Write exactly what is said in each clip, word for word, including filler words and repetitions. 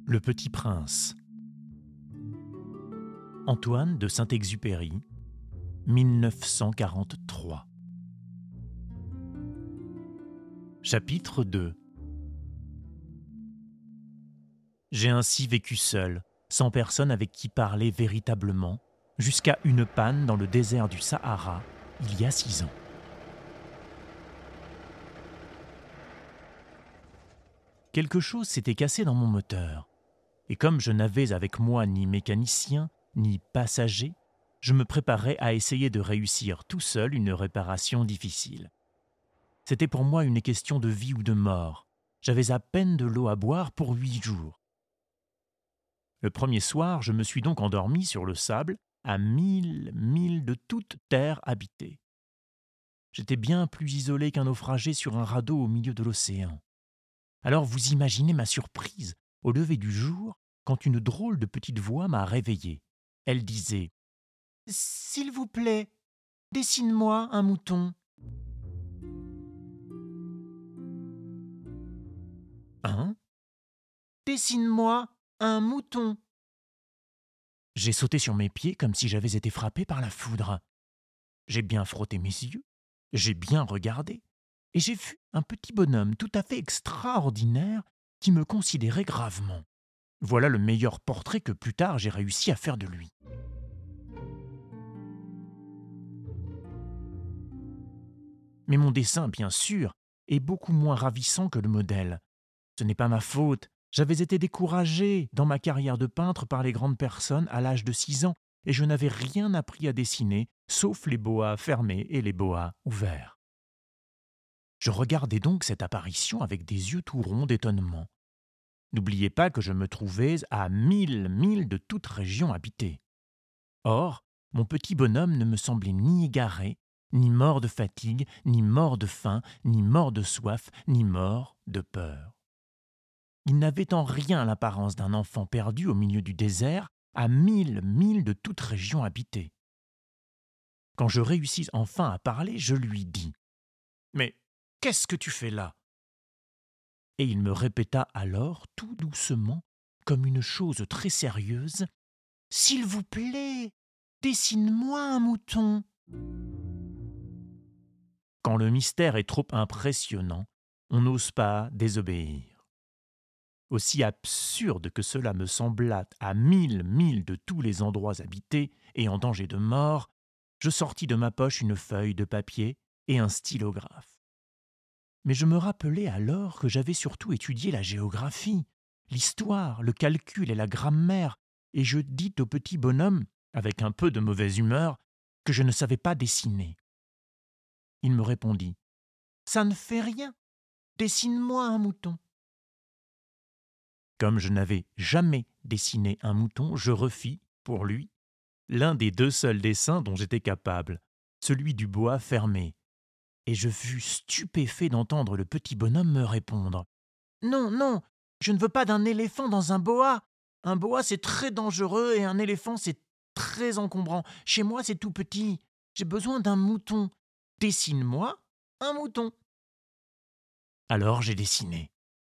Le Petit Prince. Antoine de Saint-Exupéry, mille neuf cent quarante-trois. Chapitre deux. J'ai ainsi vécu seul, sans personne avec qui parler véritablement, jusqu'à une panne dans le désert du Sahara, il y a six ans. Quelque chose s'était cassé dans mon moteur, et comme je n'avais avec moi ni mécanicien, ni passager, je me préparais à essayer de réussir tout seul une réparation difficile. C'était pour moi une question de vie ou de mort. J'avais à peine de l'eau à boire pour huit jours. Le premier soir, je me suis donc endormi sur le sable, à mille milles de toute terre habitée. J'étais bien plus isolé qu'un naufragé sur un radeau au milieu de l'océan. Alors vous imaginez ma surprise, au lever du jour, quand une drôle de petite voix m'a réveillé. Elle disait « S'il vous plaît, dessine-moi un mouton. » Hein ? Dessine-moi un mouton. J'ai sauté sur mes pieds comme si j'avais été frappé par la foudre. J'ai bien frotté mes yeux, j'ai bien regardé, et j'ai vu un petit bonhomme tout à fait extraordinaire qui me considérait gravement. Voilà le meilleur portrait que plus tard j'ai réussi à faire de lui. Mais mon dessin, bien sûr, est beaucoup moins ravissant que le modèle. Ce n'est pas ma faute. J'avais été découragé dans ma carrière de peintre par les grandes personnes à l'âge de six ans et je n'avais rien appris à dessiner, sauf les boas fermés et les boas ouverts. Je regardais donc cette apparition avec des yeux tout ronds d'étonnement. N'oubliez pas que je me trouvais à mille milles de toute région habitée. Or, mon petit bonhomme ne me semblait ni égaré, ni mort de fatigue, ni mort de faim, ni mort de soif, ni mort de peur. Il n'avait en rien l'apparence d'un enfant perdu au milieu du désert, à mille milles de toute région habitée. Quand je réussis enfin à parler, je lui dis « Mais qu'est-ce que tu fais là ?» Et il me répéta alors, tout doucement, comme une chose très sérieuse, « S'il vous plaît, dessine-moi un mouton. » Quand le mystère est trop impressionnant, on n'ose pas désobéir. Aussi absurde que cela me sembla à mille milles de tous les endroits habités et en danger de mort, je sortis de ma poche une feuille de papier et un stylographe. Mais je me rappelai alors que j'avais surtout étudié la géographie, l'histoire, le calcul et la grammaire, et je dis au petit bonhomme, avec un peu de mauvaise humeur, que je ne savais pas dessiner. Il me répondit « Ça ne fait rien, dessine-moi un mouton. » Comme je n'avais jamais dessiné un mouton, je refis, pour lui, l'un des deux seuls dessins dont j'étais capable, celui du boa fermé. Et je fus stupéfait d'entendre le petit bonhomme me répondre « Non, non, je ne veux pas d'un éléphant dans un boa. Un boa, c'est très dangereux et un éléphant, c'est très encombrant. Chez moi, c'est tout petit. J'ai besoin d'un mouton. Dessine-moi un mouton. » Alors j'ai dessiné.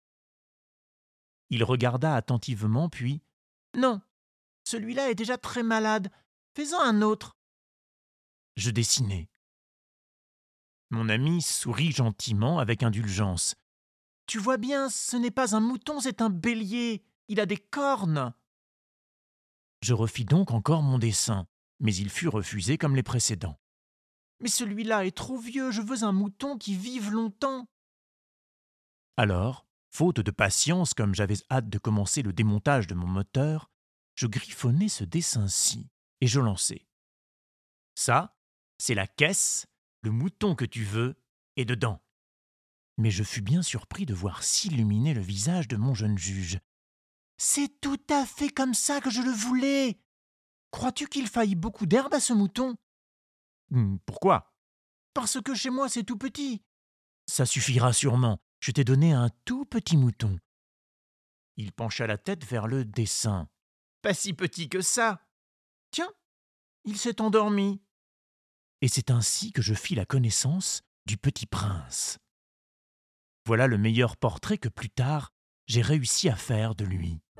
Il regarda attentivement, puis « Non, celui-là est déjà très malade. Fais-en un autre. » Je dessinai. Mon ami sourit gentiment avec indulgence. « Tu vois bien, ce n'est pas un mouton, c'est un bélier. Il a des cornes. » Je refis donc encore mon dessin, mais il fut refusé comme les précédents. « Mais celui-là est trop vieux, je veux un mouton qui vive longtemps. » Alors, faute de patience, comme j'avais hâte de commencer le démontage de mon moteur, je griffonnai ce dessin-ci et je lançai. « Ça, c'est la caisse, le mouton que tu veux est dedans. » Mais je fus bien surpris de voir s'illuminer le visage de mon jeune juge. « C'est tout à fait comme ça que je le voulais. Crois-tu qu'il faille beaucoup d'herbe à ce mouton ? » ?»« Pourquoi ? » ?»« Parce que chez moi c'est tout petit. »« Ça suffira sûrement. Je t'ai donné un tout petit mouton. » Il pencha la tête vers le dessin. « Pas si petit que ça. Tiens, il s'est endormi. » Et c'est ainsi que je fis la connaissance du Petit Prince. Voilà le meilleur portrait que plus tard j'ai réussi à faire de lui.